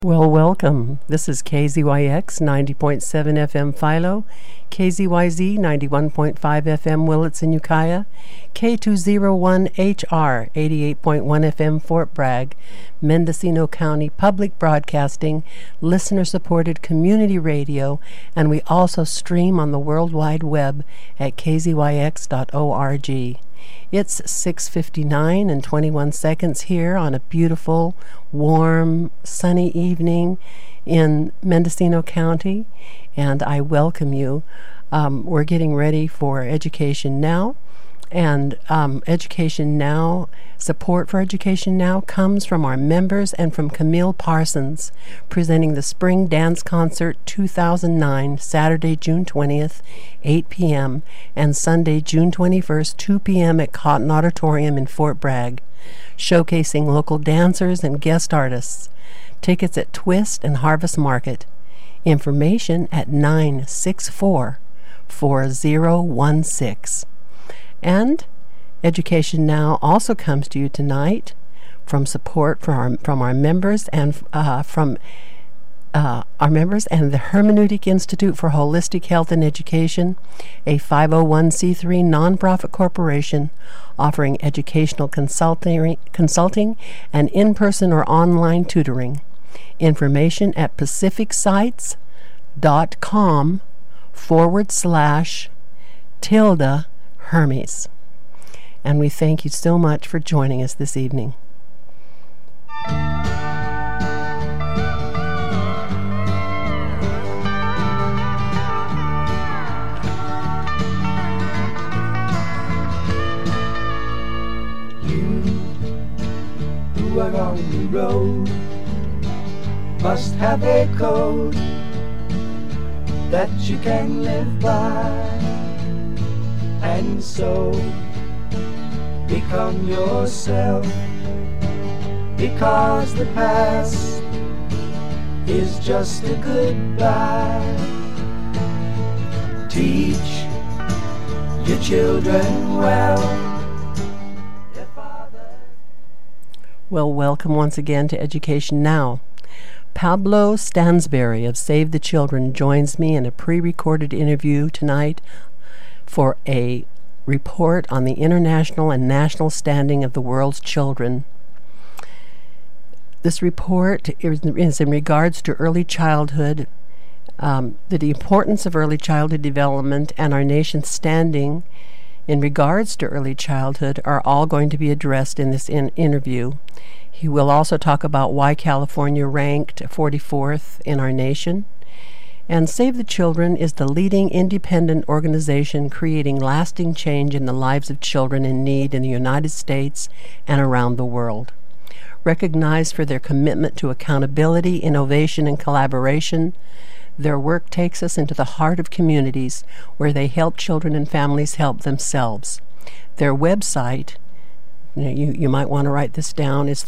Well, welcome. This is KZYX 90.7 FM Philo, KZYZ 91.5 FM Willits and Ukiah, K201HR 88.1 FM Fort Bragg, Mendocino County Public Broadcasting, listener-supported community radio, and we also stream on the World Wide Web at kzyx.org. It's 6:59 and 21 seconds here on a beautiful, warm, sunny evening in Mendocino County, and I welcome you. We're getting ready for Education Now, and Education Now, support for Education Now comes from our members and from Camille Parsons, presenting the Spring Dance Concert 2009, Saturday, June 20th, 8 p.m., and Sunday, June 21st, 2 p.m. at Cotton Auditorium in Fort Bragg, showcasing local dancers and guest artists. Tickets at Twist and Harvest Market. Information at 964-4016. And Education Now also comes to you tonight from support from our members and from the Hermeneutic Institute for Holistic Health and Education, a 501c3 nonprofit corporation offering educational consulting and in-person or online tutoring. Information at pacificsites.com/Hermes. And we thank you so much for joining us this evening. You who are on the road must have a code that you can live by, and so become yourself, because the past is just a goodbye. Teach your children well. Well, welcome once again to Education Now. Pablo Stansberry of Save the Children joins me in a pre-recorded interview tonight for a report on the international and national standing of the world's children. This report is in regards to early childhood, the importance of early childhood development, and our nation's standing in regards to early childhood are all going to be addressed in this interview. He will also talk about why California ranked 44th in our nation. And Save the Children is the leading independent organization creating lasting change in the lives of children in need in the United States and around the world. Recognized for their commitment to accountability, innovation, and collaboration, their work takes us into the heart of communities where they help children and families help themselves. Their website, you might want to write this down, is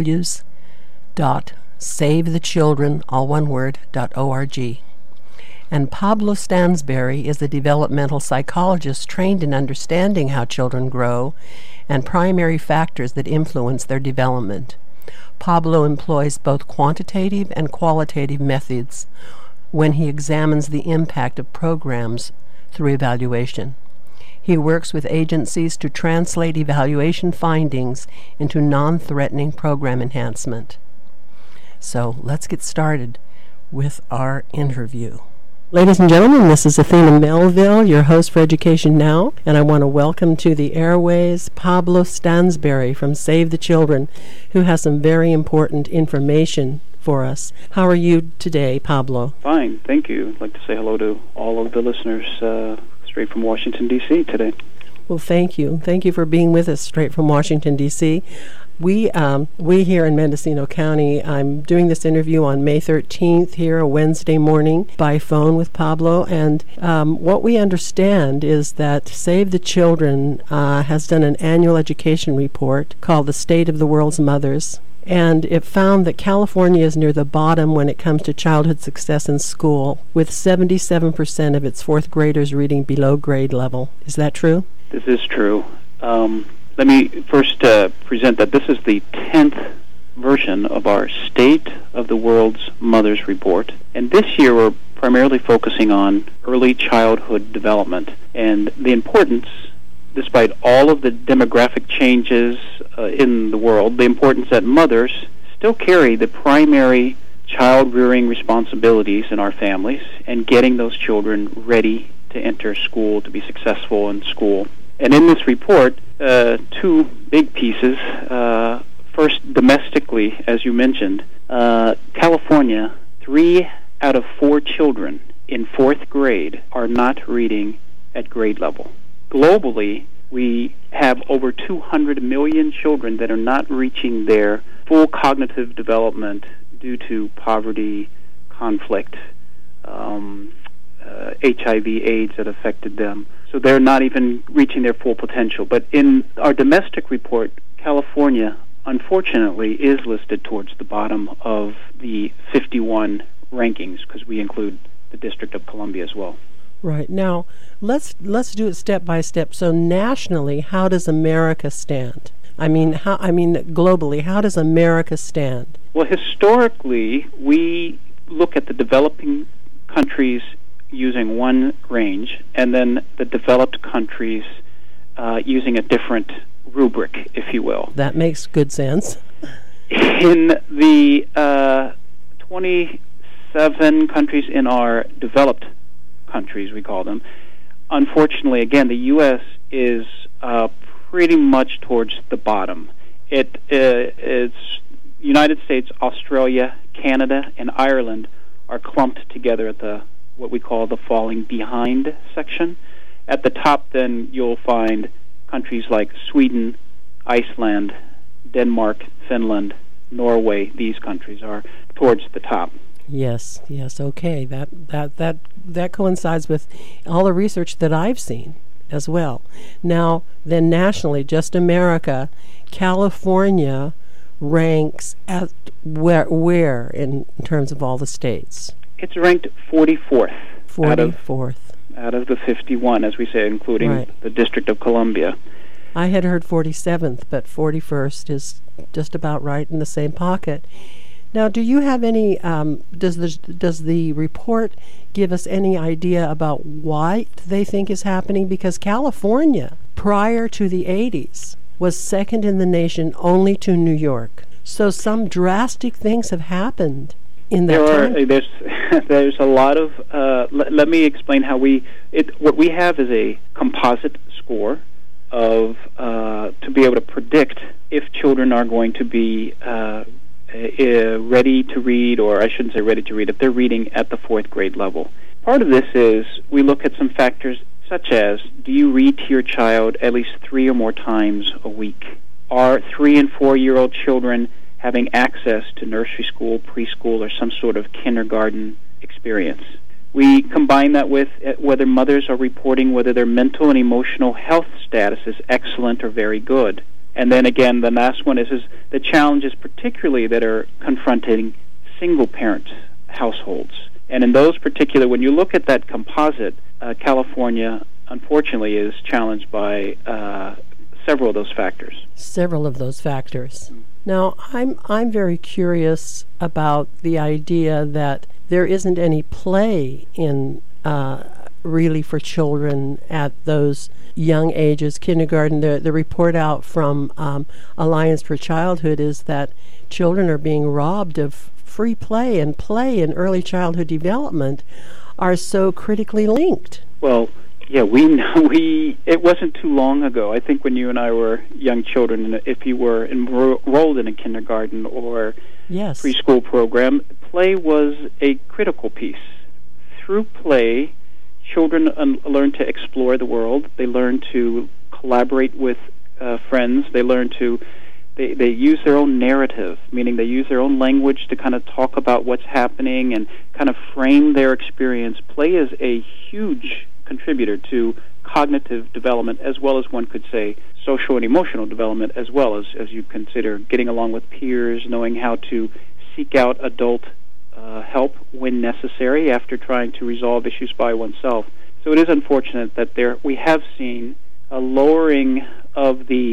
www.savethechildren, all one word, .org. And Pablo Stansberry is a developmental psychologist trained in understanding how children grow and primary factors that influence their development. Pablo employs both quantitative and qualitative methods when he examines the impact of programs through evaluation. He works with agencies to translate evaluation findings into non-threatening program enhancement. So let's get started with our interview. Ladies and gentlemen, this is Athena Melville, your host for Education Now, and I want to welcome to the airways Pablo Stansberry from Save the Children, who has some very important information for us. How are you today, Pablo? Fine, thank you. I'd like to say hello to all of the listeners straight from Washington, D.C. today. Well, thank you. Thank you for being with us straight from Washington, D.C. We here in Mendocino County, I'm doing this interview on May 13th here, a Wednesday morning, by phone with Pablo, and what we understand is that Save the Children has done an annual education report called The State of the World's Mothers, and it found that California is near the bottom when it comes to childhood success in school, with 77% of its fourth graders reading below grade level. Is that true? This is true. Let me first present that this is the 10th version of our State of the World's Mothers Report. And this year we're primarily focusing on early childhood development and the importance, despite all of the demographic changes in the world, the importance that mothers still carry the primary child-rearing responsibilities in our families and getting those children ready to enter school, to be successful in school. And in this report, two big pieces. First, domestically, as you mentioned, California, 3 out of 4 children in 4th grade are not reading at grade level. Globally, we have over 200 million children that are not reaching their full cognitive development due to poverty, conflict, HIV/AIDS that affected them. So they're not even reaching their full potential. But in our domestic report, California, unfortunately, is listed towards the bottom of the 51 rankings because we include the District of Columbia as well. Right. Now, let's do it step by step. So nationally, how does America stand? Globally, how does America stand? Well, historically, we look at the developing countries using one range, and then the developed countries using a different rubric, if you will. That makes good sense. In the 27 countries in our developed countries, we call them, unfortunately, again, the U.S. is pretty much towards the bottom. It's United States, Australia, Canada, and Ireland are clumped together at the what we call the falling behind section. At the top, then, you'll find countries like Sweden, Iceland, Denmark, Finland, Norway. These countries are towards the top. Yes, okay. That coincides with all the research that I've seen as well. Now, then nationally, just America, California ranks at where in terms of all the states? It's ranked 44th. 44th. Out of the 51, as we say, including the District of Columbia. I had heard 47th, but 41st is just about right in the same pocket. Now, do you have any, does the report give us any idea about why they think is happening? Because California, prior to the 80s, was second in the nation only to New York. So some drastic things have happened in that time. There's a lot of, let me explain how what we have is a composite score of, to be able to predict if children are going to be ready to read, or I shouldn't say ready to read, if they're reading at the 4th grade level. Part of this is we look at some factors such as, do you read to your child at least 3 or more times a week? Are 3- and 4-year-old children having access to nursery school, preschool, or some sort of kindergarten experience? We combine that with whether mothers are reporting whether their mental and emotional health status is excellent or very good. And then again, the last one is the challenges particularly that are confronting single-parent households. And in those particular, when you look at that composite, California, unfortunately, is challenged by several of those factors. Several of those factors. Now, I'm very curious about the idea that there isn't any play in really for children at those young ages, kindergarten. The report out from Alliance for Childhood is that children are being robbed of free play, and play and early childhood development are so critically linked. Well, yeah, it wasn't too long ago. I think when you and I were young children, and if you were enrolled in a kindergarten or preschool program, play was a critical piece. Through play, children learn to explore the world. They learn to collaborate with friends. They learn to they use their own narrative, meaning they use their own language to kind of talk about what's happening and kind of frame their experience. Play is a huge contributor to cognitive development, as well as one could say social and emotional development, as well as you consider getting along with peers, knowing how to seek out adult help when necessary after trying to resolve issues by oneself. So it is unfortunate that we have seen a lowering of the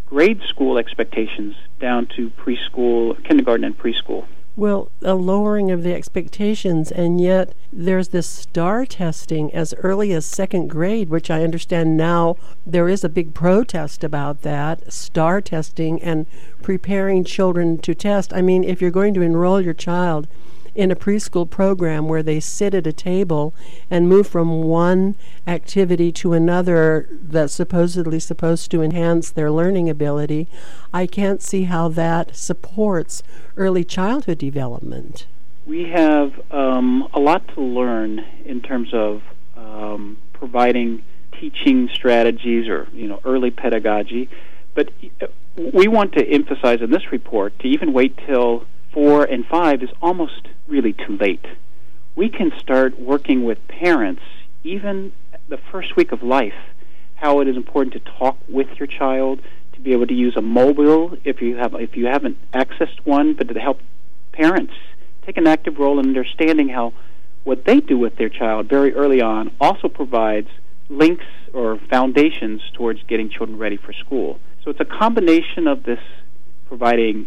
grade school expectations down to preschool, kindergarten, and preschool. Well, a lowering of the expectations, and yet there's this STAR testing as early as second grade, which I understand now there is a big protest about that, STAR testing and preparing children to test. I mean, if you're going to enroll your child in a preschool program where they sit at a table and move from one activity to another that's supposedly supposed to enhance their learning ability, I can't see how that supports early childhood development. We have a lot to learn in terms of providing teaching strategies or early pedagogy, but we want to emphasize in this report to even wait till 4 and 5 is almost really too late. We can start working with parents even the first week of life, how it is important to talk with your child, to be able to use a mobile if you haven't accessed one, but to help parents take an active role in understanding how what they do with their child very early on also provides links or foundations towards getting children ready for school. So it's a combination of this providing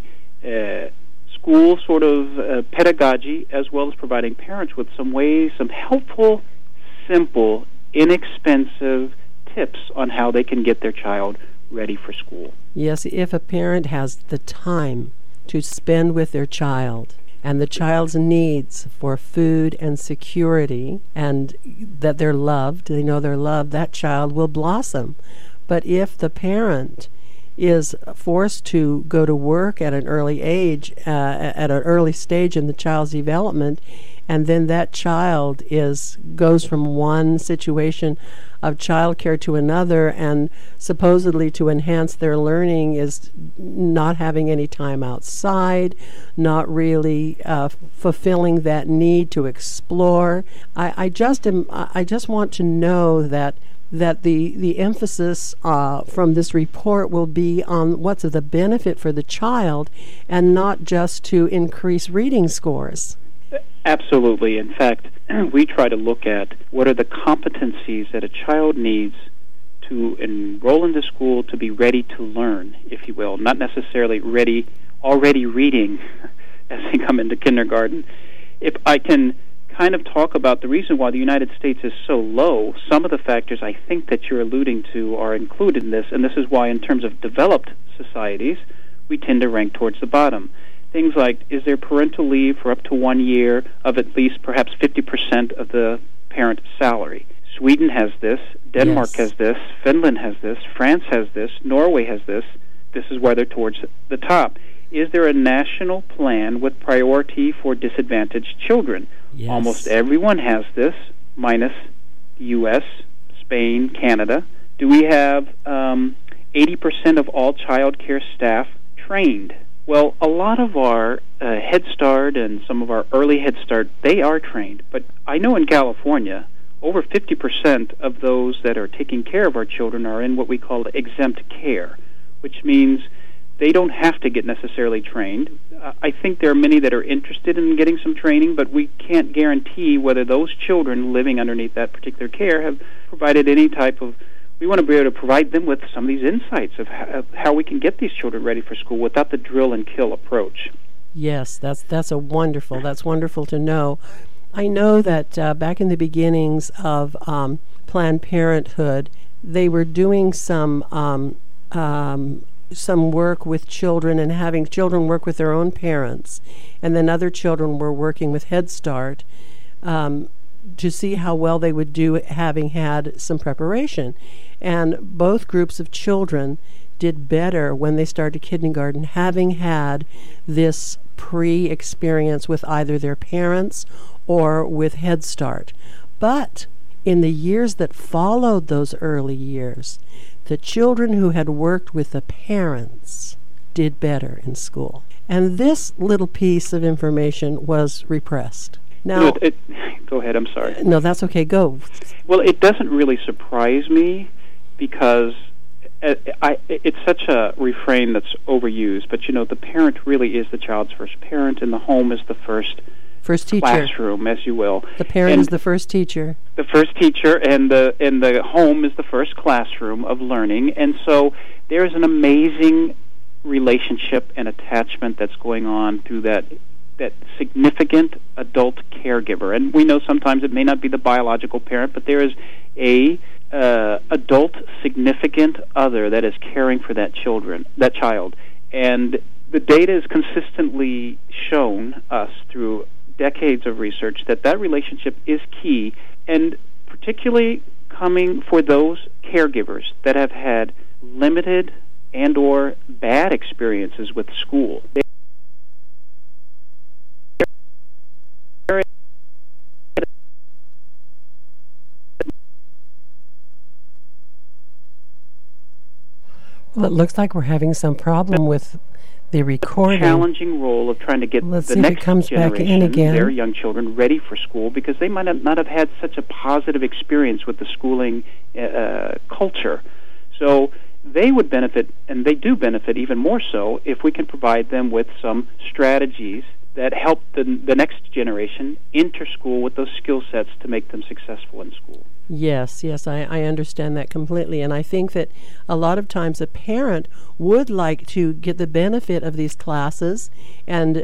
school sort of pedagogy, as well as providing parents with some ways, some helpful, simple, inexpensive tips on how they can get their child ready for school. Yes, if a parent has the time to spend with their child and the child's needs for food and security and that they're loved, they know they're loved, that child will blossom. But if the parent is forced to go to work at an early age, at an early stage in the child's development, and then that child goes from one situation of child care to another, and supposedly to enhance their learning is not having any time outside, not really fulfilling that need to explore. I just want to know that the emphasis from this report will be on what's of the benefit for the child and not just to increase reading scores. Absolutely. In fact, we try to look at what are the competencies that a child needs to enroll into school to be ready to learn, if you will, not necessarily already reading as they come into kindergarten. If I can kind of talk about the reason why the United States is so low, some of the factors I think that you're alluding to are included in this, and this is why in terms of developed societies, we tend to rank towards the bottom. Things like, is there parental leave for up to 1 year of at least perhaps 50% of the parent salary? Sweden has this, Denmark has this, Finland has this, France has this, Norway has this. This is why they're towards the top. Is there a national plan with priority for disadvantaged children? Yes. Almost everyone has this, minus the U.S., Spain, Canada. Do we have 80% of all child care staff trained? Well, a lot of our Head Start and some of our early Head Start, they are trained. But I know in California, over 50% of those that are taking care of our children are in what we call exempt care, which means they don't have to get necessarily trained. I think there are many that are interested in getting some training, but we can't guarantee whether those children living underneath that particular care have provided any type of... We want to be able to provide them with some of these insights of how we can get these children ready for school without the drill and kill approach. Yes, that's wonderful to know. I know that back in the beginnings of Planned Parenthood, they were doing some work with children and having children work with their own parents, and then other children were working with Head Start to see how well they would do having had some preparation. And both groups of children did better when they started kindergarten, having had this pre-experience with either their parents or with Head Start. But in the years that followed those early years, the children who had worked with the parents did better in school. And this little piece of information was repressed. Now, go ahead, I'm sorry. No, that's okay, go. Well, it doesn't really surprise me because it's such a refrain that's overused, but the parent really is the child's first parent, and the home is the first first teacher. classroom, as you will. The parent is the first teacher. The first teacher, and the home is the first classroom of learning. And so there's an amazing relationship and attachment that's going on through that significant adult caregiver. And we know sometimes it may not be the biological parent, but there is a adult significant other that is caring for that child. And the data has consistently shown us through decades of research that relationship is key, and particularly coming for those caregivers that have had limited and or bad experiences with school. Well, it looks like we're having some problem with the recording. Challenging role of trying to get the next generation, their young children, ready for school, because they might not have had such a positive experience with the schooling culture. So they would benefit, and they do benefit even more so, if we can provide them with some strategies that help the next generation enter school with those skill sets to make them successful in school. Yes, I understand that completely, and I think that a lot of times a parent would like to get the benefit of these classes and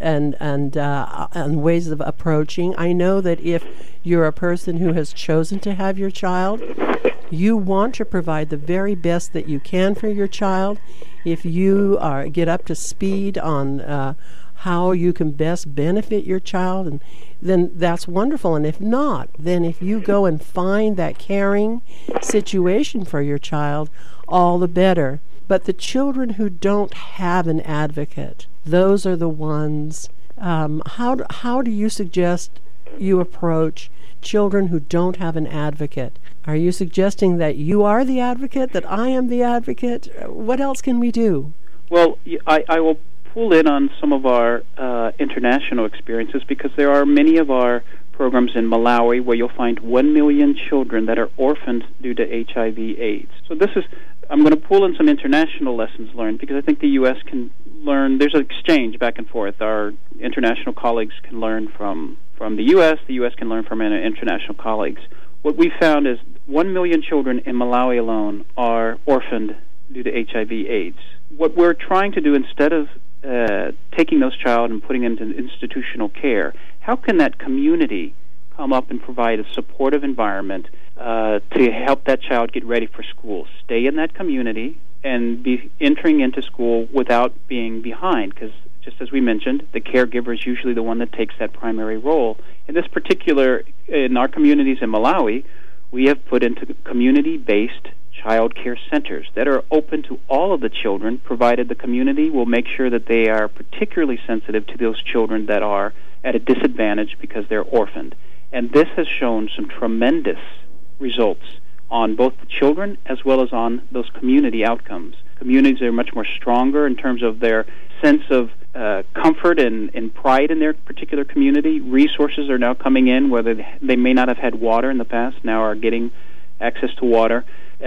ways of approaching. I know that if you're a person who has chosen to have your child, you want to provide the very best that you can for your child. If you get up to speed on how you can best benefit your child, and then that's wonderful. And if not, then if you go and find that caring situation for your child, all the better. But the children who don't have an advocate, those are the ones. How do you suggest you approach children who don't have an advocate? Are you suggesting that you are the advocate, that I am the advocate? What else can we do? Well, I will pull in on some of our international experiences, because there are many of our programs in Malawi where you'll find 1 million children that are orphaned due to HIV/AIDS. So I'm going to pull in some international lessons learned, because I think the U.S. can learn. There's an exchange back and forth. Our international colleagues can learn from the U.S. The U.S. can learn from our international colleagues. What we found is 1 million children in Malawi alone are orphaned due to HIV/AIDS. What we're trying to do, instead of taking those child and putting them into institutional care, how can that community come up and provide a supportive environment to help that child get ready for school, stay in that community, and be entering into school without being behind? Because just as we mentioned, the caregiver is usually the one that takes that primary role. In our communities in Malawi, we have put into community-based child care centers that are open to all of the children, provided the community will make sure that they are particularly sensitive to those children that are at a disadvantage because they're orphaned. And this has shown some tremendous results on both the children as well as on those community outcomes. Communities are much more stronger in terms of their sense of comfort and pride in their particular community. Resources are now coming in, whether they may not have had water in the past, now are getting access to water.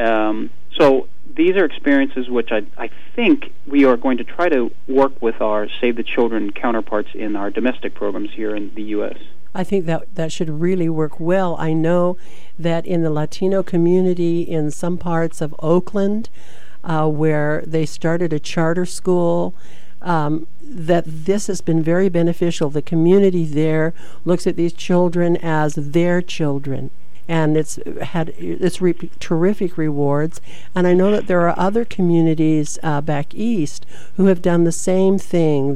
So these are experiences which I think we are going to try to work with our Save the Children counterparts in our domestic programs here in the U.S. I think that should really work well. I know that in the Latino community in some parts of Oakland, where they started a charter school, that this has been very beneficial. The community there looks at these children as their children, and it's terrific rewards. And I know that there are other communities back east who have done the same thing.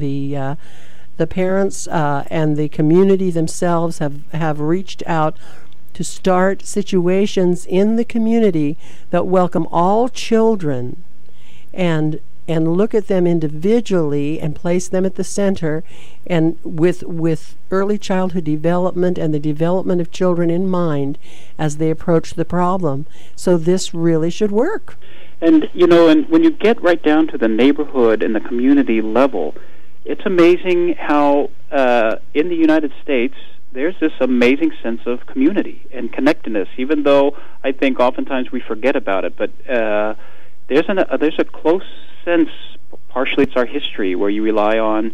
The parents and the community themselves have reached out to start situations in the community that welcome all children and look at them individually and place them at the center, and with early childhood development and the development of children in mind as they approach the problem. So this really should work. And when you get right down to the neighborhood and the community level, it's amazing how in the United States there's this amazing sense of community and connectedness, even though I think oftentimes we forget about it. But there's a close sense, partially it's our history, where you rely on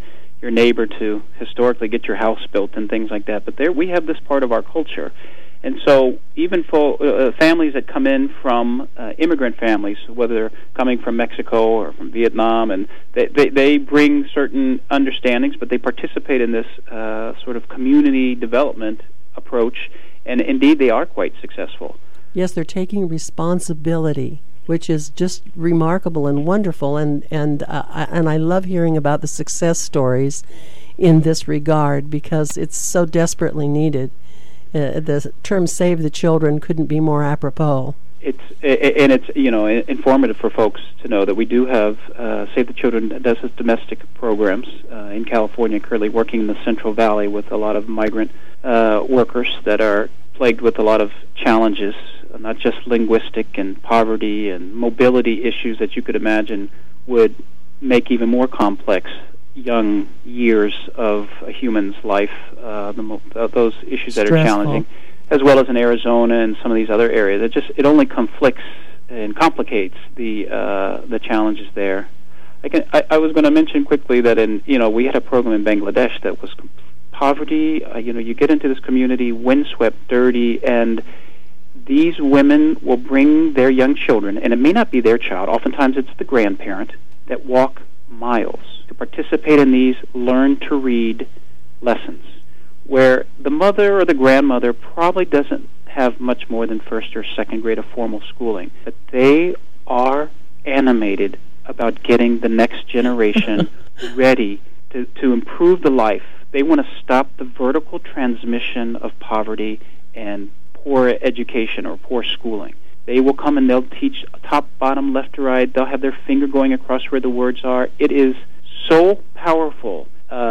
your neighbor to historically get your house built and things like that. But there we have this part of our culture. And so even for families that come in from immigrant families, whether they're coming from Mexico or from Vietnam, and they bring certain understandings, but they participate in this sort of community development approach, and indeed they are quite successful. Yes, they're taking responsibility, which is just remarkable and wonderful, and I love hearing about the success stories in this regard because it's so desperately needed. The term "save the children" couldn't be more apropos. It's informative for folks to know that we do have Save the Children does its domestic programs in California, currently working in the Central Valley with a lot of migrant workers that are plagued with a lot of challenges, not just linguistic and poverty and mobility issues that you could imagine would make even more complex young years of a human's life, those issues that are challenging, as well as in Arizona and some of these other areas. It only conflicts and complicates the challenges there. I was going to mention quickly that we had a program in Bangladesh that was poverty. You get into this community, windswept, dirty, and these women will bring their young children, and it may not be their child. Oftentimes it's the grandparent that walk miles to participate in these learn to read lessons, where the mother or the grandmother probably doesn't have much more than first or second grade of formal schooling, but they are animated about getting the next generation ready to improve the life. They want to stop the vertical transmission of poverty and poor education or poor schooling. They will come and they'll teach top, bottom, left to right. They'll have their finger going across where the words are. It is so powerful.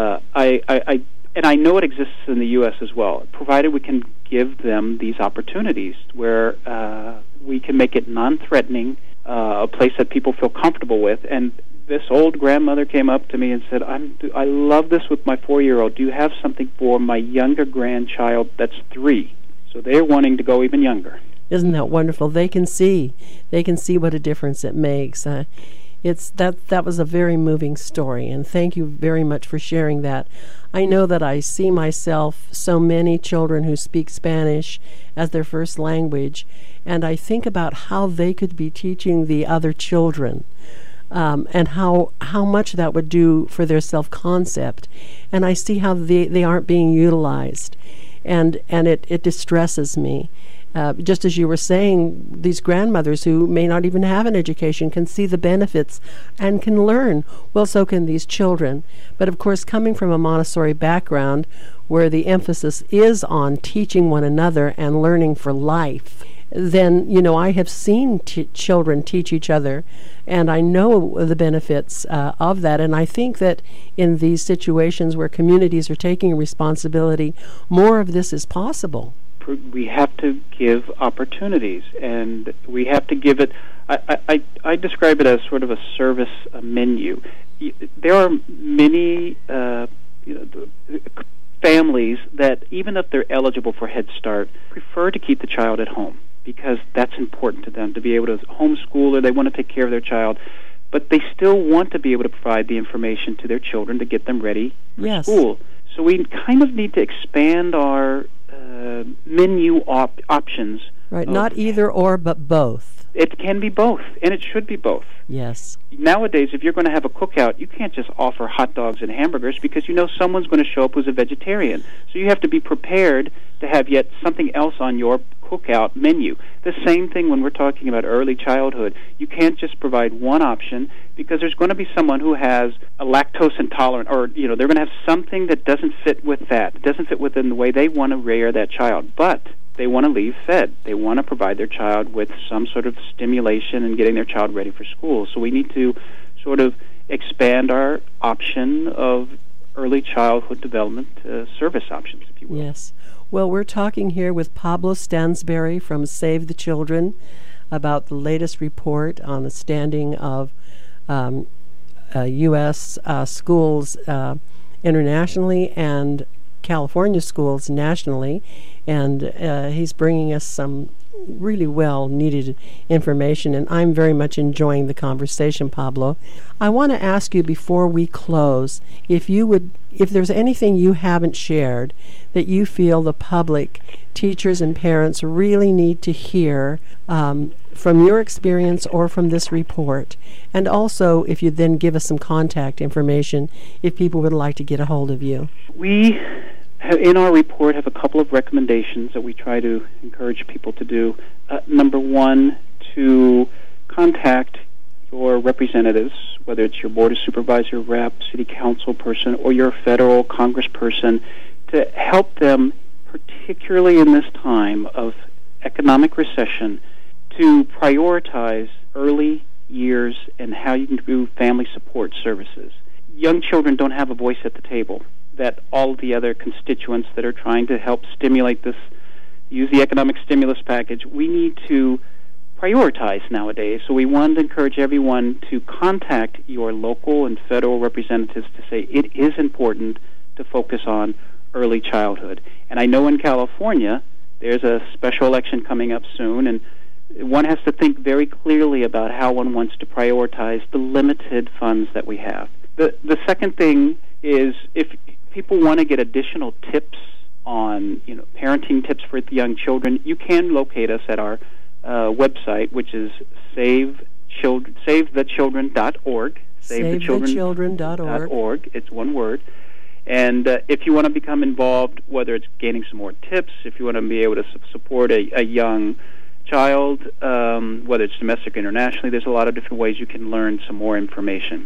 I know it exists in the U.S. as well, provided we can give them these opportunities where we can make it non-threatening, a place that people feel comfortable with. And this old grandmother came up to me and said, I love this with my 4-year-old. Do you have something for my younger grandchild that's 3? So they're wanting to go even younger. Isn't that wonderful? They can see what a difference it makes. That was a very moving story, and thank you very much for sharing that. I know that I see myself so many children who speak Spanish as their first language, and I think about how they could be teaching the other children, and how much that would do for their self-concept. And I see how they aren't being utilized, and it distresses me. Just as you were saying, these grandmothers who may not even have an education can see the benefits and can learn. Well, so can these children. But of course, coming from a Montessori background where the emphasis is on teaching one another and learning for life, then, I have seen children teach each other, and I know the benefits of that. And I think that in these situations where communities are taking responsibility, more of this is possible. We have to give opportunities, and we have to give it. I describe it as sort of a service menu. There are many families that, even if they're eligible for Head Start, prefer to keep the child at home because that's important to them, to be able to homeschool, or they want to take care of their child, but they still want to be able to provide the information to their children to get them ready for school. So we kind of need to expand our menu options. Right, not either or, but both. It can be both, and it should be both. Yes. Nowadays, if you're going to have a cookout, you can't just offer hot dogs and hamburgers because you know someone's going to show up who's a vegetarian. So you have to be prepared to have yet something else on your cookout menu. The same thing when we're talking about early childhood. You can't just provide one option because there's going to be someone who has a lactose intolerant, or they're going to have something that doesn't fit with that. It doesn't fit within the way they want to rear that child. But they want to leave fed. They want to provide their child with some sort of stimulation and getting their child ready for school. So we need to sort of expand our option of early childhood development service options, if you will. Yes. Well, we're talking here with Pablo Stansberry from Save the Children about the latest report on the standing of U.S. schools internationally and California schools nationally, and he's bringing us some really well needed information, and I'm very much enjoying the conversation, Pablo. I want to ask you before we close, if there's anything you haven't shared that you feel the public, teachers and parents really need to hear from your experience or from this report. And also, if you then give us some contact information if people would like to get a hold of you. We, in our report, have a couple of recommendations that we try to encourage people to do. Number one, to contact your representatives, whether it's your board of supervisor, rep, city council person, or your federal congressperson, to help them, particularly in this time of economic recession, to prioritize early years and how you can do family support services. Young children don't have a voice at the table that all the other constituents that are trying to help stimulate this, use the economic stimulus package. We need to prioritize nowadays. So we want to encourage everyone to contact your local and federal representatives to say it is important to focus on early childhood. And I know in California there's a special election coming up soon, and one has to think very clearly about how one wants to prioritize the limited funds that we have. The second thing is, if people want to get additional tips on parenting tips for the young children, you can locate us at our website, which is SaveTheChildren.org. SaveTheChildren.org. It's one word. And if you want to become involved, whether it's gaining some more tips, if you want to be able to support a young child, whether it's domestic or internationally, there's a lot of different ways you can learn some more information.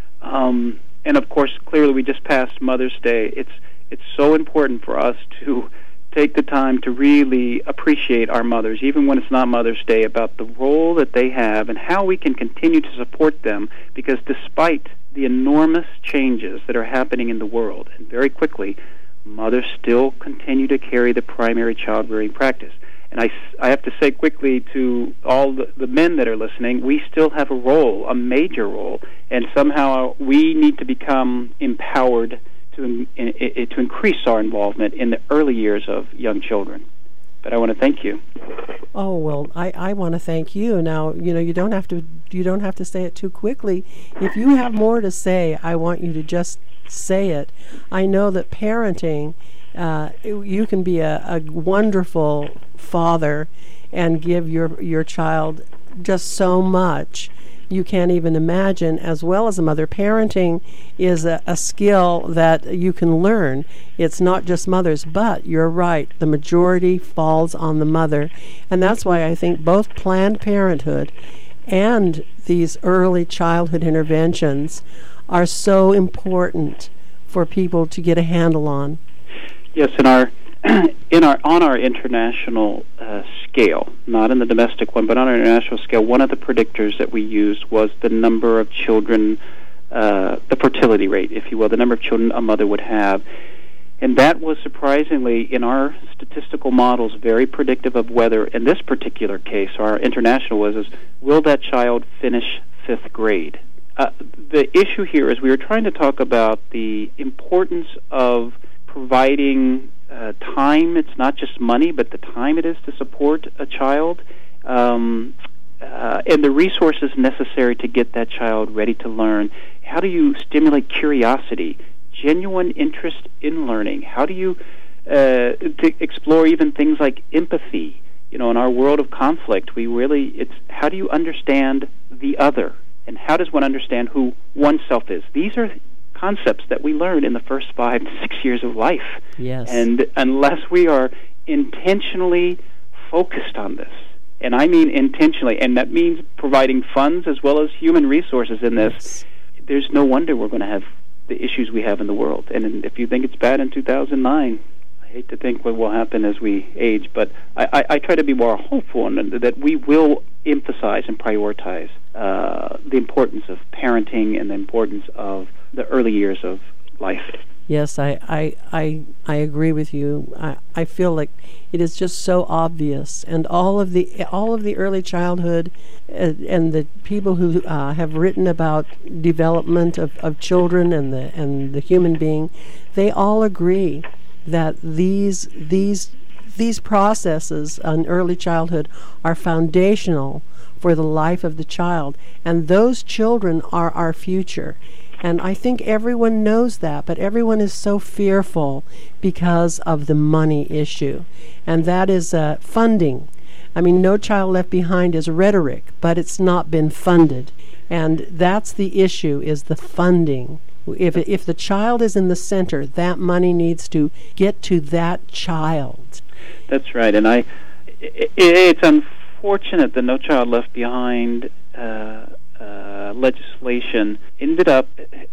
And of course, clearly, we just passed Mother's Day. It's so important for us to take the time to really appreciate our mothers, even when it's not Mother's Day, about the role that they have and how we can continue to support them, because despite the enormous changes that are happening in the world, and very quickly, mothers still continue to carry the primary child-rearing practice. And I have to say quickly to all the men that are listening, we still have a role, a major role, and somehow we need to become empowered to increase our involvement in the early years of young children. But I want to thank you. Oh, well, I want to thank you. Now, you don't have to say it too quickly. If you have more to say, I want you to just say it. I know that parenting, you can be a wonderful father and give your child just so much you can't even imagine, as well as a mother. Parenting is a skill that you can learn. It's not just mothers, but you're right, the majority falls on the mother. And that's why I think both Planned Parenthood and these early childhood interventions are so important for people to get a handle on. Yes, on our international scale, not in the domestic one, but on our international scale, one of the predictors that we used was the number of children, the fertility rate, if you will, the number of children a mother would have. And that was surprisingly, in our statistical models, very predictive of whether, in this particular case, our international was, will that child finish 5th grade? The issue here is we were trying to talk about the importance of providing time. It's not just money, but the time it is to support a child, and the resources necessary to get that child ready to learn. How do you stimulate curiosity, genuine interest in learning? How do you to explore even things like empathy? In our world of conflict, it's how do you understand the other, and how does one understand who oneself is? These are concepts that we learn in the first 5 to 6 years of life. Yes. And unless we are intentionally focused on this, and I mean intentionally, and that means providing funds as well as human resources in this, yes, there's no wonder we're going to have the issues we have in the world. And if you think it's bad in 2009, I hate to think what will happen as we age, but I try to be more hopeful and that we will emphasize and prioritize the importance of parenting and the importance of the early years of life. Yes, I agree with you. I feel like it is just so obvious, and all of the early childhood and the people who have written about development of children and the human being, they all agree that these these processes in early childhood are foundational for the life of the child, and those children are our future. And I think everyone knows that, but everyone is so fearful because of the money issue, and that is funding. I mean, No Child Left Behind is rhetoric, but it's not been funded. And that's the issue, is the funding. If the child is in the center, that money needs to get to that child. That's right. And it's unfortunate that No Child Left Behind legislation ended up,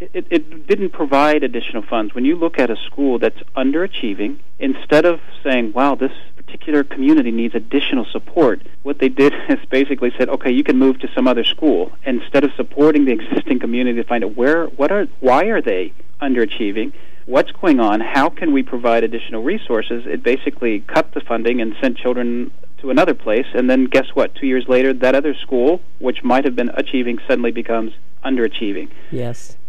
it didn't provide additional funds. When you look at a school that's underachieving, instead of saying, wow, this particular community needs additional support, what they did is basically said, okay, you can move to some other school. Instead of supporting the existing community to find out why are they underachieving, what's going on, how can we provide additional resources, it basically cut the funding and sent children to another place, and then guess what? 2 years later, that other school, which might have been achieving, suddenly becomes underachieving. Yes.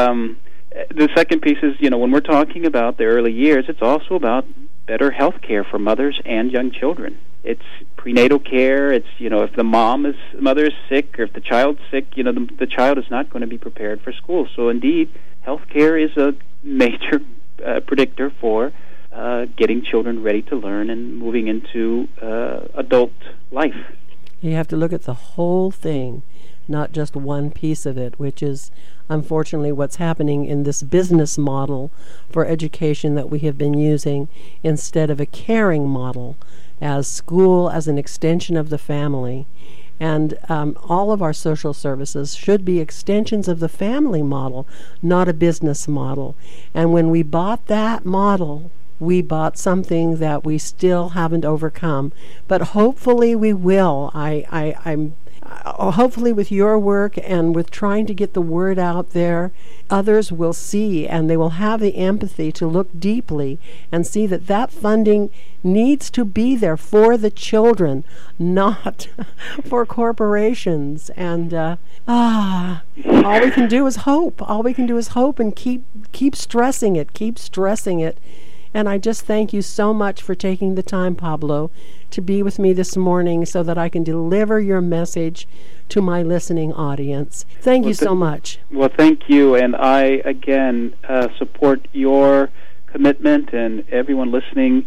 The second piece is, when we're talking about the early years, it's also about better health care for mothers and young children. It's prenatal care. It's, if the mother is sick, or if the child's sick, the child is not going to be prepared for school. So indeed, health care is a major predictor for getting children ready to learn and moving into adult life. You have to look at the whole thing, not just one piece of it, which is unfortunately what's happening in this business model for education that we have been using instead of a caring model, as school as an extension of the family. And all of our social services should be extensions of the family model, not a business model. And when we bought that model, we bought something that we still haven't overcome, but hopefully we will. I'm hopefully with your work and with trying to get the word out there, others will see, and they will have the empathy to look deeply and see that that funding needs to be there for the children, not for corporations. And all we can do is hope. All we can do is hope and keep stressing it. And I just thank you so much for taking the time, Pablo, to be with me this morning so that I can deliver your message to my listening audience. Thank you so much. Well, thank you. And I, again, support your commitment and everyone listening.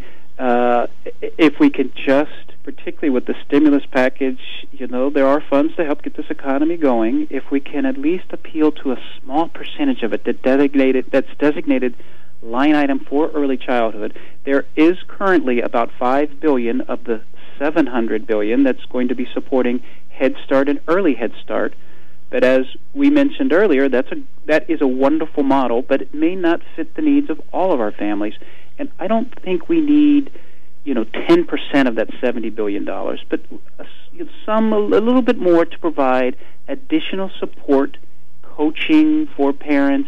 If we could just, particularly with the stimulus package, there are funds to help get this economy going. If we can at least appeal to a small percentage of it that's designated line item for early childhood. There is currently about $5 billion of the $700 billion that's going to be supporting Head Start and Early Head Start. But as we mentioned earlier, that is a wonderful model, but it may not fit the needs of all of our families. And I don't think we need, 10% of that $70 billion, but a little bit more to provide additional support, coaching for parents,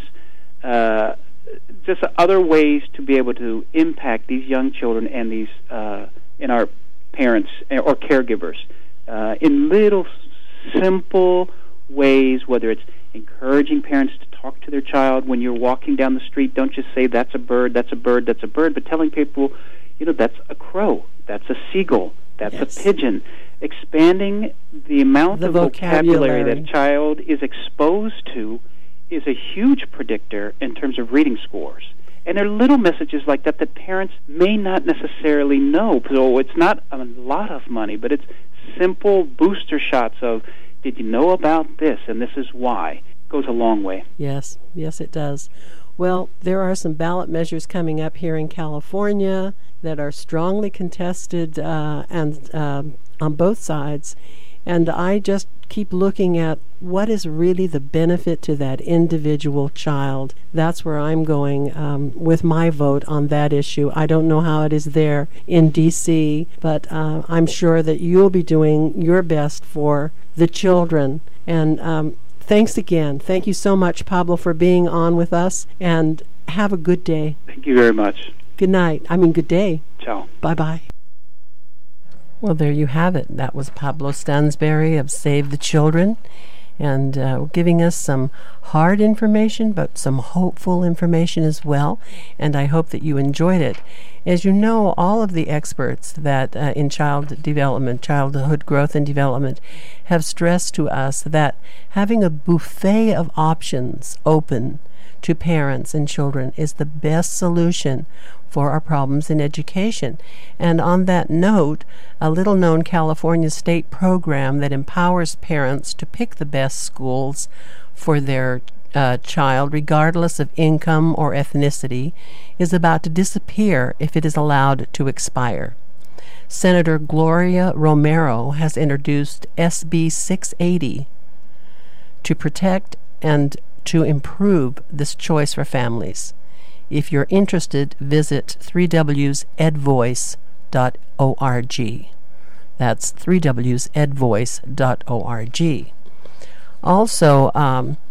just other ways to be able to impact these young children and these in our parents or caregivers in little simple ways, whether it's encouraging parents to talk to their child when you're walking down the street. Don't just say, that's a bird, that's a bird, that's a bird, but telling people, that's a crow, that's a seagull, that's a pigeon. Expanding the amount of vocabulary that a child is exposed to is a huge predictor in terms of reading scores. And there are little messages like that parents may not necessarily know. So it's not a lot of money, but it's simple booster shots of, did you know about this, and this is why. It goes a long way. Yes, it does. Well, there are some ballot measures coming up here in California that are strongly contested and on both sides. And I just keep looking at what is really the benefit to that individual child. That's where I'm going with my vote on that issue. I don't know how it is there in D.C., but I'm sure that you'll be doing your best for the children. And thanks again. Thank you so much, Pablo, for being on with us, and have a good day. Thank you very much. Good day. Ciao. Bye-bye. Well, there you have it. That was Pablo Stansberry of Save the Children. and giving us some hard information, but some hopeful information as well. And I hope that you enjoyed it. As you know, all of the experts that in child development, childhood growth and development, have stressed to us that having a buffet of options open to parents and children is the best solution for our problems in education. And on that note, a little-known California state program that empowers parents to pick the best schools for their child, regardless of income or ethnicity, is about to disappear if it is allowed to expire. Senator Gloria Romero has introduced SB 680 to protect and to improve this choice for families. If you're interested, visit 3wsedvoice.org. That's 3wsedvoice.org. Also,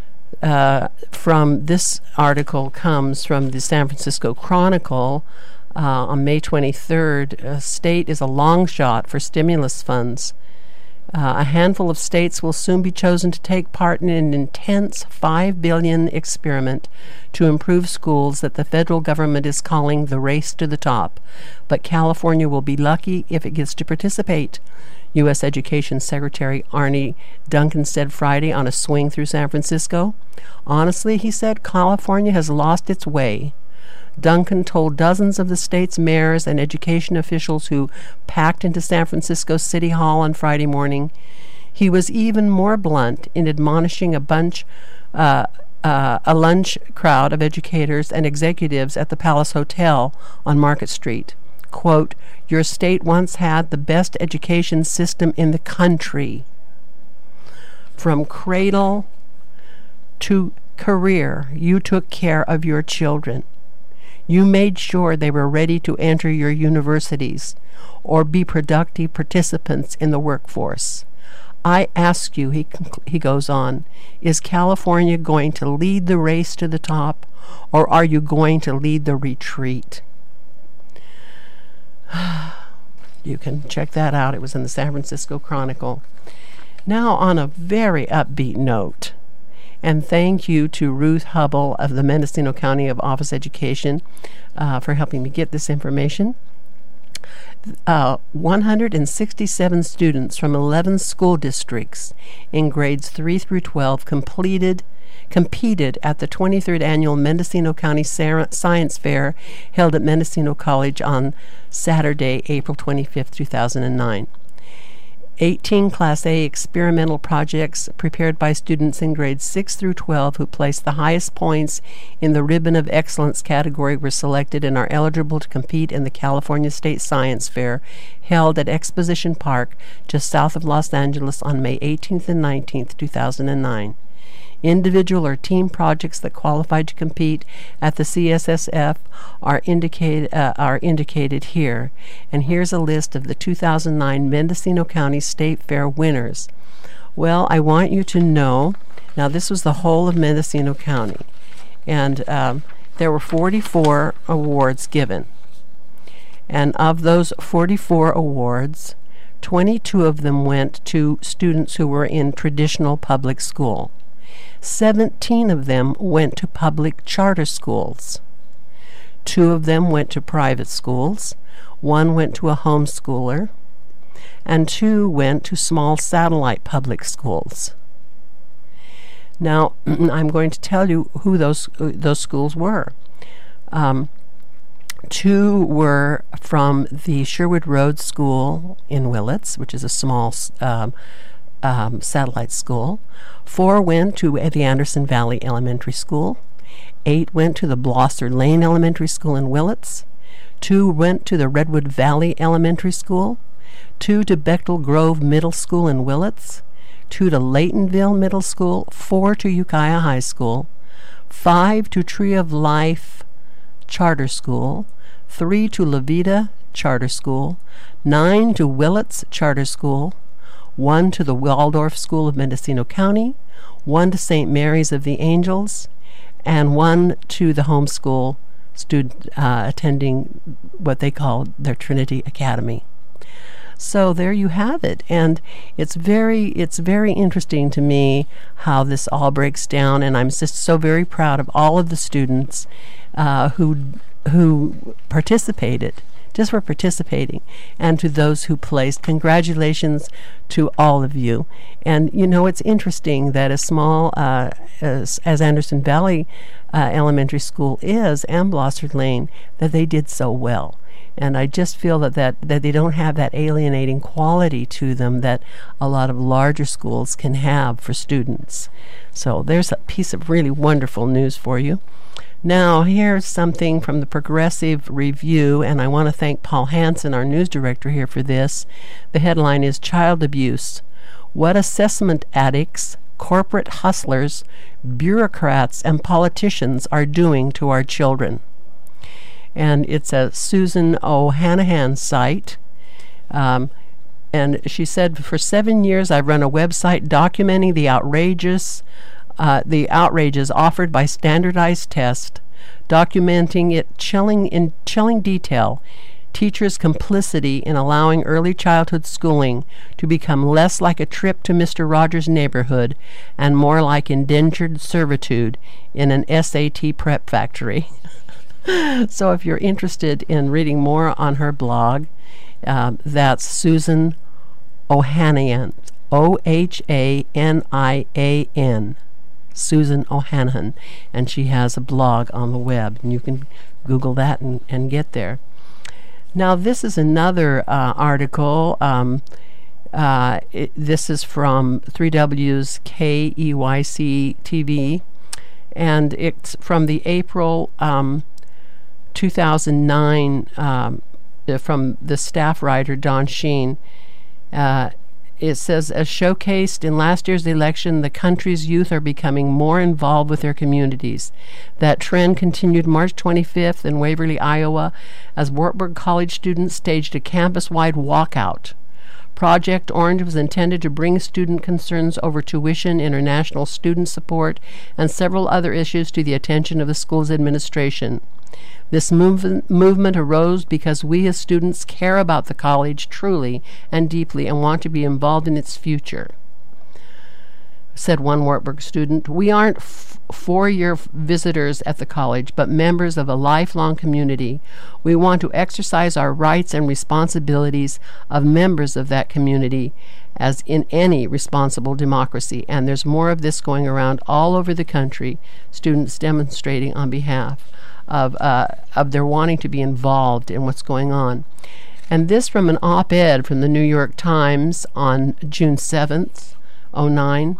from this article comes from the San Francisco Chronicle on May 23rd. State is a long shot for stimulus funds. A handful of states will soon be chosen to take part in an intense $5 billion experiment to improve schools that the federal government is calling the race to the top. But California will be lucky if it gets to participate. U.S. Education Secretary Arne Duncan said Friday on a swing through San Francisco. Honestly, he said, California has lost its way. Duncan told dozens of the state's mayors and education officials who packed into San Francisco City Hall on Friday morning. He was even more blunt in admonishing a lunch crowd of educators and executives at the Palace Hotel on Market Street. Quote, "Your state once had the best education system in the country. From cradle to career, you took care of your children. You made sure they were ready to enter your universities or be productive participants in the workforce. I ask you," he goes on, "is California going to lead the race to the top, or are you going to lead the retreat?" You can check that out. It was in the San Francisco Chronicle. Now, on a very upbeat note, and thank you to Ruth Hubble of the Mendocino County Office of Education for helping me get this information. 167 students from 11 school districts in grades 3 through 12 competed at the 23rd Annual Mendocino County Science Fair held at Mendocino College on Saturday, April 25, 2009. 18 Class A experimental projects prepared by students in grades 6 through 12 who placed the highest points in the Ribbon of Excellence category were selected and are eligible to compete in the California State Science Fair held at Exposition Park just south of Los Angeles on May 18th and 19th, 2009. Individual or team projects that qualified to compete at the CSSF are indicated here. And here's a list of the 2009 Mendocino County State Fair winners. Well, I want you to know, now this was the whole of Mendocino County, and there were 44 awards given. And of those 44 awards, 22 of them went to students who were in traditional public school. 17 of them went to public charter schools. 2 of them went to private schools. 1 went to a homeschooler. And 2 went to small satellite public schools. Now, I'm going to tell you who those schools were. 2 were from the Sherwood Road School in Willits, which is a small satellite school. 4 went to the Anderson Valley Elementary School. 8 went to the Blosser Lane Elementary School in Willits. 2 went to the Redwood Valley Elementary School. 2 to Bechtel Grove Middle School in Willits. 2 to Laytonville Middle School. 4 to Ukiah High School. 5 to Tree of Life Charter School. 3 to Levita Charter School. 9 to Willits Charter School. 1 to the Waldorf School of Mendocino County, 1 to St. Mary's of the Angels, and 1 to the homeschool student attending what they called their Trinity Academy. So there you have it, and it's very interesting to me how this all breaks down, and I'm just so very proud of all of the students who participated, just for participating, and to those who placed. Congratulations to all of you. And it's interesting that as small as Anderson Valley Elementary School is, and Blossard Lane, that they did so well. And I just feel that they don't have that alienating quality to them that a lot of larger schools can have for students. So there's a piece of really wonderful news for you. Now, here's something from the Progressive Review, and I want to thank Paul Hansen, our news director, here for this. The headline is Child Abuse: What Assessment Addicts, Corporate Hustlers, Bureaucrats, and Politicians Are Doing to Our Children. And it's a Susan O'Hanahan site. And she said, for 7 years I've run a website documenting the outrages offered by standardized tests, documenting it in chilling detail, teachers' complicity in allowing early childhood schooling to become less like a trip to Mr. Rogers' neighborhood and more like indentured servitude in an SAT prep factory. So if you're interested in reading more on her blog, that's Susan O'Hanahan, Ohanian, Susan O'Hanahan, and she has a blog on the web, and you can Google that and get there. Now, this is another article. This is from 3W's KEYC TV, and it's from the April 2009 from the staff writer Don Sheen. It says, as showcased in last year's election, the country's youth are becoming more involved with their communities. That trend continued March 25th in Waverly, Iowa, as Wartburg College students staged a campus-wide walkout. Project Orange was intended to bring student concerns over tuition, international student support, and several other issues to the attention of the school's administration. This movement arose because we as students care about the college truly and deeply and want to be involved in its future, said one Wartburg student. We aren't four-year visitors at the college, but members of a lifelong community. We want to exercise our rights and responsibilities of members of that community, as in any responsible democracy. And there's more of this going around all over the country, students demonstrating on behalf of their wanting to be involved in what's going on. And this from an op-ed from the New York Times on June 7th, 2009.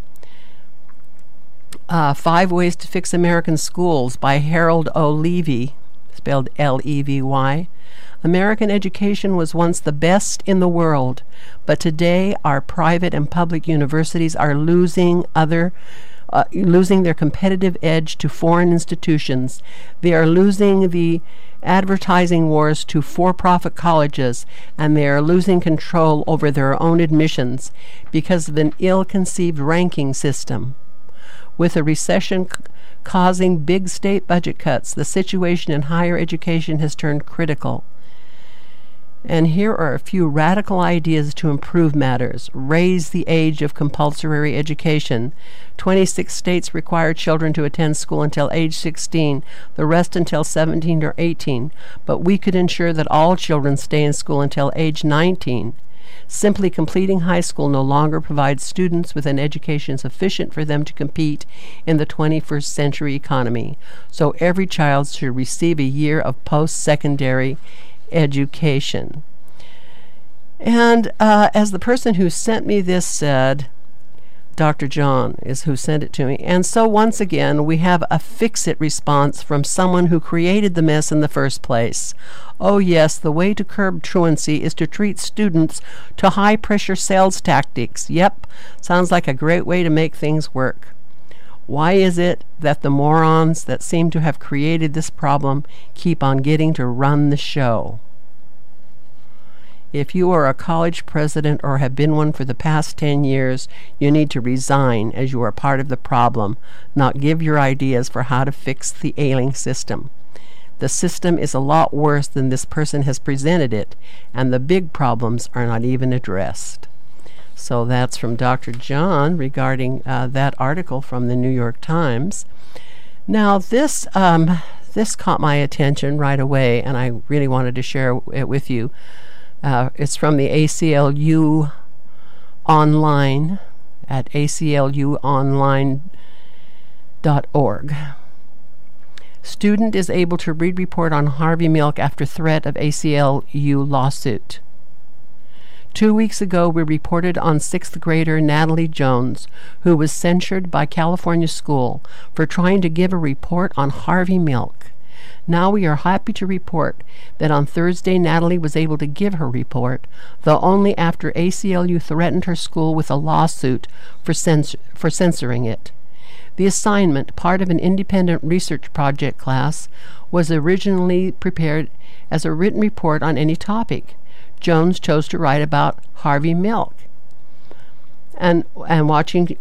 5 Ways to Fix American Schools by Harold O. Levy, spelled Levy. American education was once the best in the world, but today our private and public universities are losing their competitive edge to foreign institutions. They are losing the advertising wars to for-profit colleges, and they are losing control over their own admissions because of an ill-conceived ranking system. With a recession causing big state budget cuts, the situation in higher education has turned critical. And here are a few radical ideas to improve matters. Raise the age of compulsory education. 26 states require children to attend school until age 16, the rest until 17 or 18. But we could ensure that all children stay in school until age 19. Simply completing high school no longer provides students with an education sufficient for them to compete in the 21st century economy. So every child should receive a year of post-secondary education. And as the person who sent me this said, Dr. John is who sent it to me. And so once again, we have a fix-it response from someone who created the mess in the first place. Oh yes, the way to curb truancy is to treat students to high-pressure sales tactics. Yep, sounds like a great way to make things work. Why is it that the morons that seem to have created this problem keep on getting to run the show? If you are a college president or have been one for the past 10 years, you need to resign, as you are part of the problem, not give your ideas for how to fix the ailing system. The system is a lot worse than this person has presented it, and the big problems are not even addressed. So that's from Dr. John regarding that article from the New York Times. Now, this caught my attention right away, and I really wanted to share it with you. It's from the ACLU Online at acluonline.org. Student is able to read report on Harvey Milk after threat of ACLU lawsuit. 2 weeks ago, we reported on 6th grader Natalie Jones, who was censured by California school for trying to give a report on Harvey Milk. Now we are happy to report that on Thursday, Natalie was able to give her report, though only after ACLU threatened her school with a lawsuit for censoring it. The assignment, part of an independent research project class, was originally prepared as a written report on any topic. Jones chose to write about Harvey Milk. And watching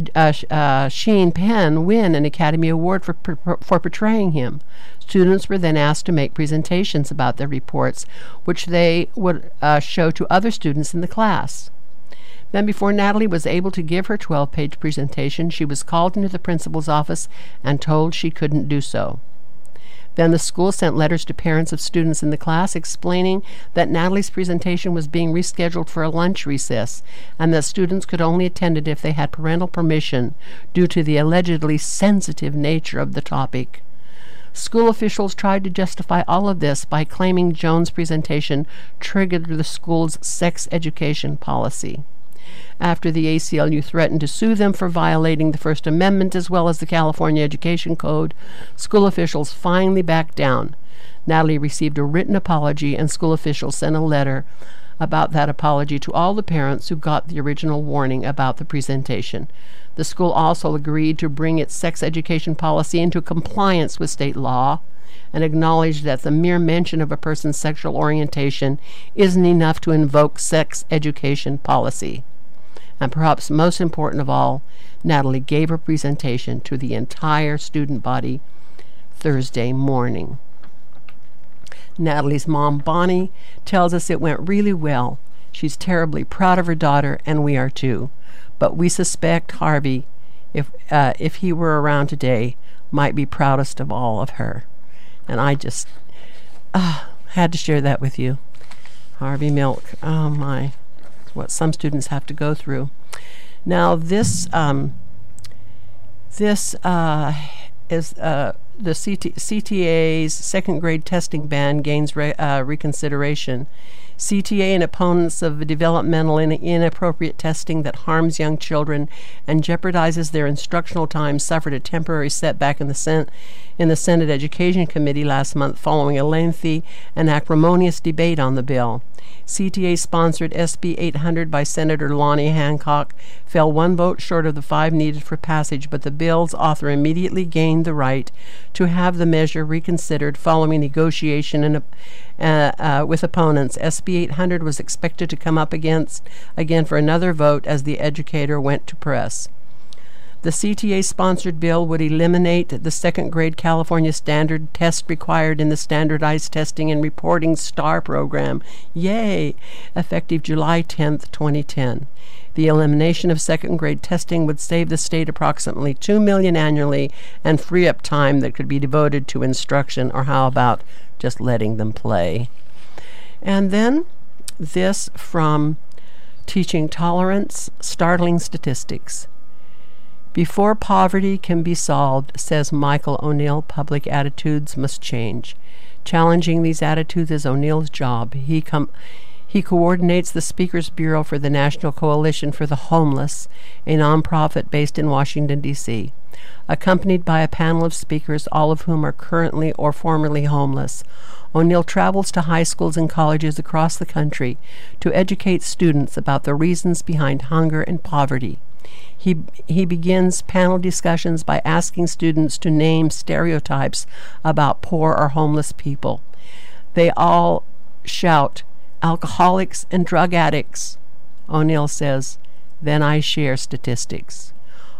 Sheen Penn win an Academy Award for portraying him. Students were then asked to make presentations about their reports, which they would show to other students in the class. Then, before Natalie was able to give her 12-page presentation, she was called into the principal's office and told she couldn't do so. Then the school sent letters to parents of students in the class explaining that Natalie's presentation was being rescheduled for a lunch recess and that students could only attend it if they had parental permission due to the allegedly sensitive nature of the topic. School officials tried to justify all of this by claiming Jones' presentation triggered the school's sex education policy. After the ACLU threatened to sue them for violating the First Amendment as well as the California Education Code, school officials finally backed down. Natalie received a written apology, and school officials sent a letter about that apology to all the parents who got the original warning about the presentation. The school also agreed to bring its sex education policy into compliance with state law and acknowledged that the mere mention of a person's sexual orientation isn't enough to invoke sex education policy. And perhaps most important of all, Natalie gave her presentation to the entire student body Thursday morning. Natalie's mom, Bonnie, tells us it went really well. She's terribly proud of her daughter, and we are too. But we suspect Harvey, if he were around today, might be proudest of all of her. And I just had to share that with you. Harvey Milk, oh my, what some students have to go through. Now this is the CTA's second grade testing ban gains reconsideration. CTA and opponents of developmental and inappropriate testing that harms young children and jeopardizes their instructional time suffered a temporary setback in the Senate Education Committee last month following a lengthy and acrimonious debate on the bill. CTA-sponsored SB 800 by Senator Lonnie Hancock fell 1 vote short of the 5 needed for passage, but the bill's author immediately gained the right to have the measure reconsidered following negotiation with opponents. SB 800 was expected to come up again for another vote as the educator went to press. The CTA-sponsored bill would eliminate the second grade California standard test required in the Standardized Testing and Reporting STAR program. Yay! Effective July 10, 2010. The elimination of second grade testing would save the state approximately $2 million annually and free up time that could be devoted to instruction, or how about just letting them play. And then this from Teaching Tolerance, Startling Statistics. Before poverty can be solved, says Michael O'Neill, public attitudes must change. Challenging these attitudes is O'Neill's job. He coordinates the Speakers Bureau for the National Coalition for the Homeless, a nonprofit based in Washington, D.C. Accompanied by a panel of speakers, all of whom are currently or formerly homeless, O'Neill travels to high schools and colleges across the country to educate students about the reasons behind hunger and poverty. He begins panel discussions by asking students to name stereotypes about poor or homeless people. They all shout, "Alcoholics and drug addicts." O'Neill says, "Then I share statistics."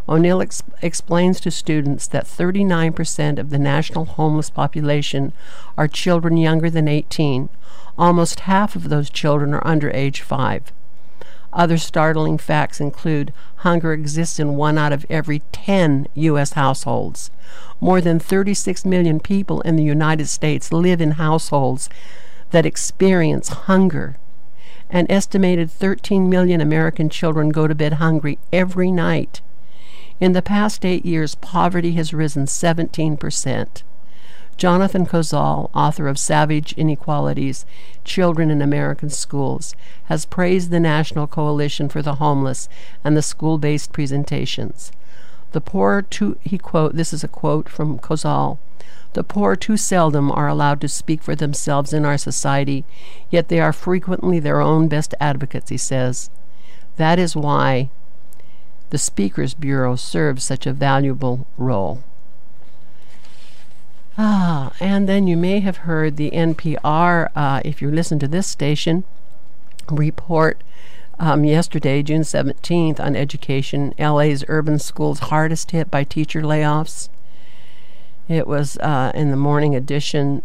O'Neill explains to students that 39% of the national homeless population are children younger than 18. Almost half of those children are under age 5. Other startling facts include hunger exists in 1 out of every 10 U.S. households. More than 36 million people in the United States live in households that experience hunger. An estimated 13 million American children go to bed hungry every night. In the past 8 years, poverty has risen 17%. Jonathan Kozol, author of Savage Inequalities, Children in American Schools, has praised the National Coalition for the Homeless and the school-based presentations. The poor, this is a quote from Kozol, "The poor too seldom are allowed to speak for themselves in our society, yet they are frequently their own best advocates," he says. That is why the Speakers Bureau serves such a valuable role. And then you may have heard the NPR, if you listen to this station, report yesterday, June 17th, on education, LA's urban schools hardest hit by teacher layoffs. It was in the morning edition.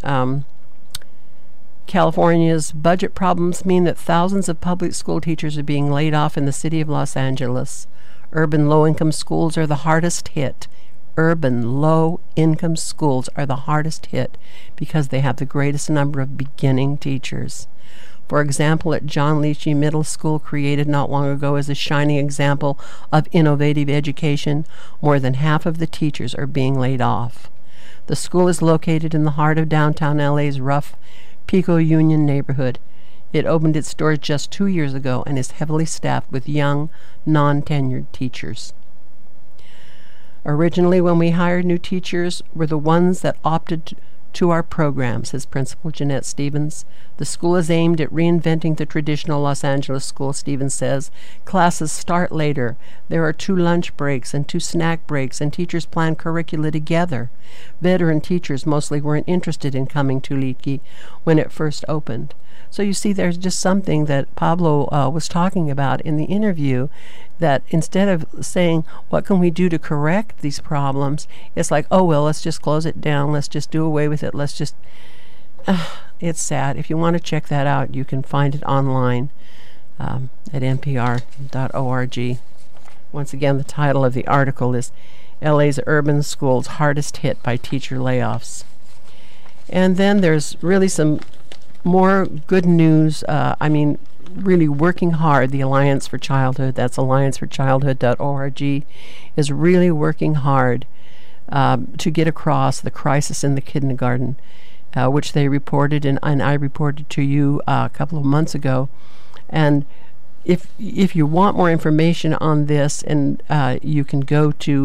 California's budget problems mean that thousands of public school teachers are being laid off in the city of Los Angeles. Urban low-income schools are the hardest hit. Urban low-income schools are the hardest hit because they have the greatest number of beginning teachers. For example, at John Leachy Middle School, created not long ago as a shining example of innovative education, more than half of the teachers are being laid off. The school is located in the heart of downtown LA's rough Pico Union neighborhood. It opened its doors just 2 years ago and is heavily staffed with young, non-tenured teachers. Originally, when we hired new teachers, were the ones that opted to our program, says Principal Jeanette Stevens. The school is aimed at reinventing the traditional Los Angeles school, Stevens says. Classes start later. There are 2 lunch breaks and 2 snack breaks, and teachers plan curricula together. Veteran teachers mostly weren't interested in coming to Leachy when it first opened. So you see, there's just something that Pablo was talking about in the interview, that instead of saying, what can we do to correct these problems, it's like, oh, well, let's just close it down. Let's just do away with it. Let's just... it's sad. If you want to check that out, you can find it online at npr.org. Once again, the title of the article is LA's Urban Schools Hardest Hit by Teacher Layoffs. And then there's really some more good news. Really working hard. The Alliance for Childhood, that's allianceforchildhood.org, is really working hard to get across the crisis in the kindergarten, which they reported, and I reported to you a couple of months ago. And if you want more information on this, and you can go to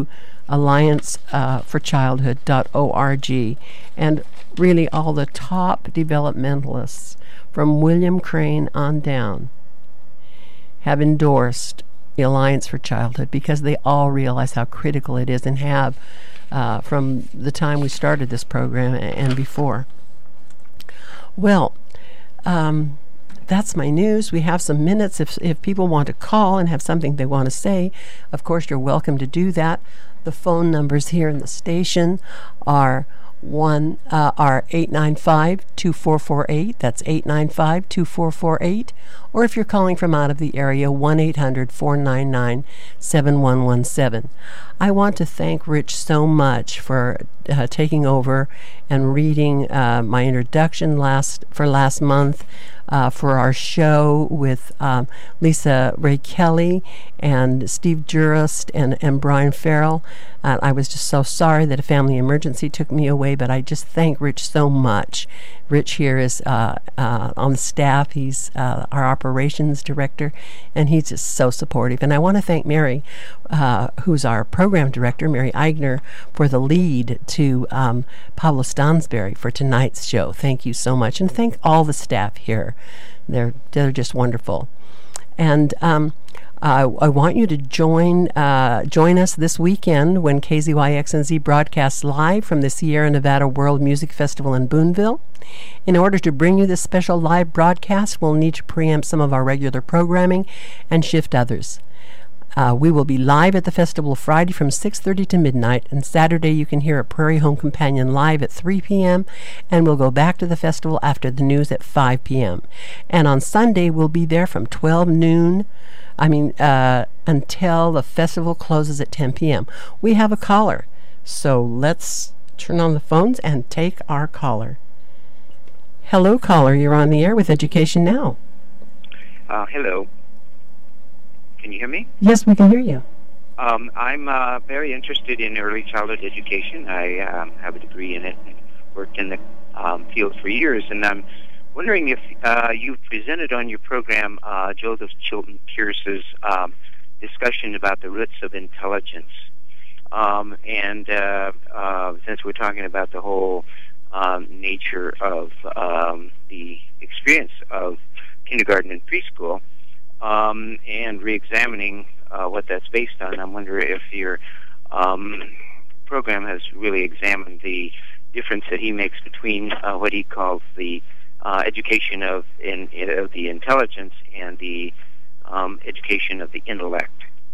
allianceforchildhood.org, and really all the top developmentalists from William Crane on down have endorsed the Alliance for Childhood, because they all realize how critical it is, and have from the time we started this program and before. Well, that's my news. We have some minutes. If people want to call and have something they want to say, of course you're welcome to do that. The phone numbers here in the station are 895-2448. That's 895-2448. Or if you're calling from out of the area, 1-800-499-7117. I want to thank Rich so much for taking over and reading my introduction last month for our show with Lisa Ray Kelly and Steve Jurist and Brian Farrell. I was just so sorry that a family emergency took me away, but I just thank Rich so much. Rich here is on the staff. He's our operations director, and he's just so supportive. And I want to thank Mary, who's our program director, Mary Eigner, for the lead to Pablo Stansberry for tonight's show. Thank you so much, and thank all the staff here. They're just wonderful. And I want you to join us this weekend when KZYX&Z broadcasts live from the Sierra Nevada World Music Festival in Boonville. In order to bring you this special live broadcast, we'll need to preempt some of our regular programming and shift others. We will be live at the festival Friday from 6:30 to midnight, and Saturday you can hear a Prairie Home Companion live at 3 p.m., and we'll go back to the festival after the news at 5 p.m. And on Sunday we'll be there from 12 noon, until the festival closes at 10 p.m. We have a caller, so let's turn on the phones and take our caller. Hello, caller. You're on the air with Education Now. Hello. Can you hear me? Yes, we can hear you. I'm very interested in early childhood education. I have a degree in it and worked in the field for years, and I'm wondering if you've presented on your program Joseph Chilton Pearce's discussion about the roots of intelligence. And since we're talking about the whole nature of the experience of kindergarten and preschool, and re-examining what that's based on, I'm wondering if your program has really examined the difference that he makes between what he calls the education of the intelligence and the education of the intellect.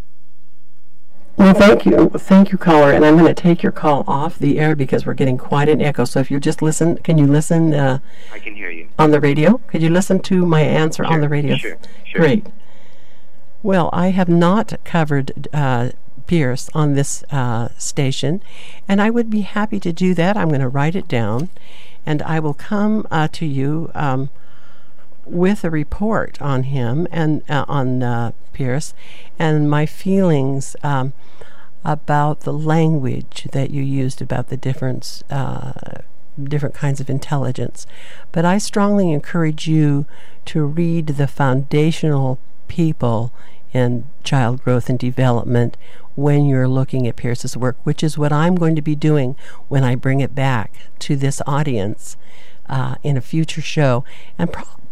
Well, thank you, caller. And I'm going to take your call off the air because we're getting quite an echo. So if you just listen, can you listen? I can hear you on the radio. Could you listen to my answer on the radio? Sure. Great. Well, I have not covered Pierce on this station, and I would be happy to do that. I'm going to write it down, and I will come to you with a report on him and on Pierce, and my feelings about the language that you used about the different kinds of intelligence. But I strongly encourage you to read the foundational people in child growth and development when you're looking at Pierce's work, which is what I'm going to be doing when I bring it back to this audience in a future show, and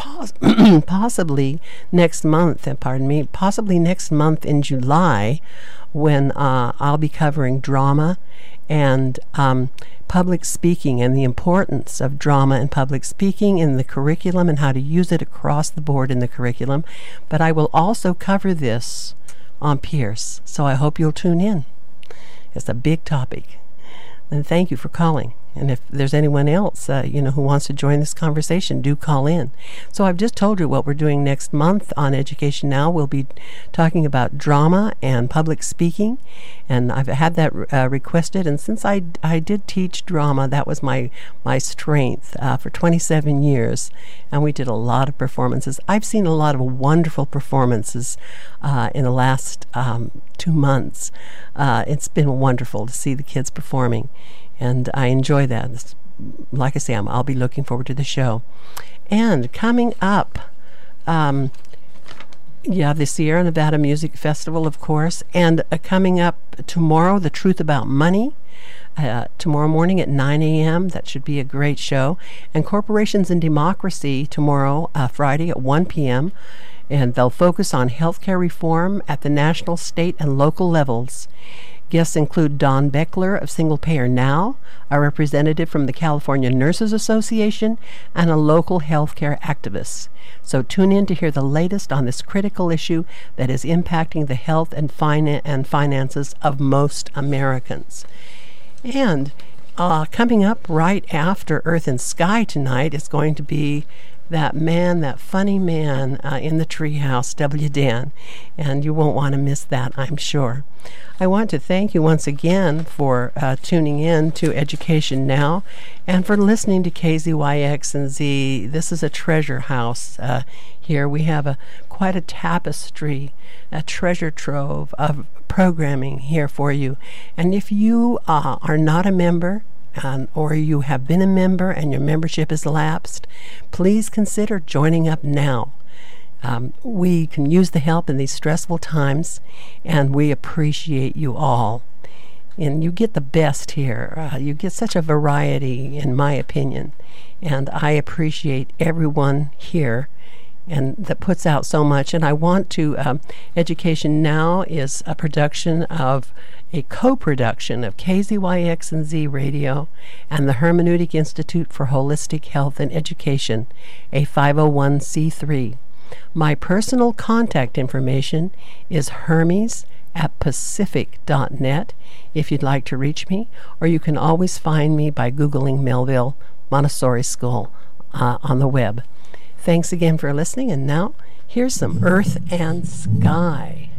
possibly next month. Possibly next month in July, when I'll be covering drama and public speaking, and the importance of drama and public speaking in the curriculum and how to use it across the board in the curriculum. But I will also cover this on Pierce, so I hope you'll tune in. It's a big topic. And thank you for calling. And if there's anyone else, who wants to join this conversation, do call in. So I've just told you what we're doing next month on Education Now. We'll be talking about drama and public speaking, and I've had that requested. And since I did teach drama, that was my strength for 27 years, and we did a lot of performances. I've seen a lot of wonderful performances in the last 2 months. It's been wonderful to see the kids performing. And I enjoy that. Like I say, I'll be looking forward to the show. And coming up, the Sierra Nevada Music Festival, of course. And coming up tomorrow, The Truth About Money. Tomorrow morning at 9 a.m. That should be a great show. And Corporations and Democracy tomorrow, Friday at 1 p.m. And they'll focus on healthcare reform at the national, state, and local levels. Guests include Don Beckler of Single Payer Now, a representative from the California Nurses Association, and a local healthcare activist. So tune in to hear the latest on this critical issue that is impacting the health and finances of most Americans. And coming up right after Earth and Sky tonight is going to be that funny man in the treehouse, W. Dan, and you won't want to miss that, I'm sure. I want to thank you once again for tuning in to Education Now and for listening to KZYX and Z. This is a treasure house here. We have quite a tapestry, a treasure trove of programming here for you. And if you are not a member, or you have been a member and your membership is lapsed, please consider joining up now. We can use the help in these stressful times, and we appreciate you all. And you get the best here. You get such a variety, in my opinion, and I appreciate everyone here and that puts out so much. And I want to, Education Now is a co-production of KZYX and Z Radio and the Hermeneutic Institute for Holistic Health and Education, a 501c3. My personal contact information is Hermes pacific.net if you'd like to reach me, or you can always find me by Googling Melville Montessori School on the web. Thanks again for listening, and now here's some Earth and Sky.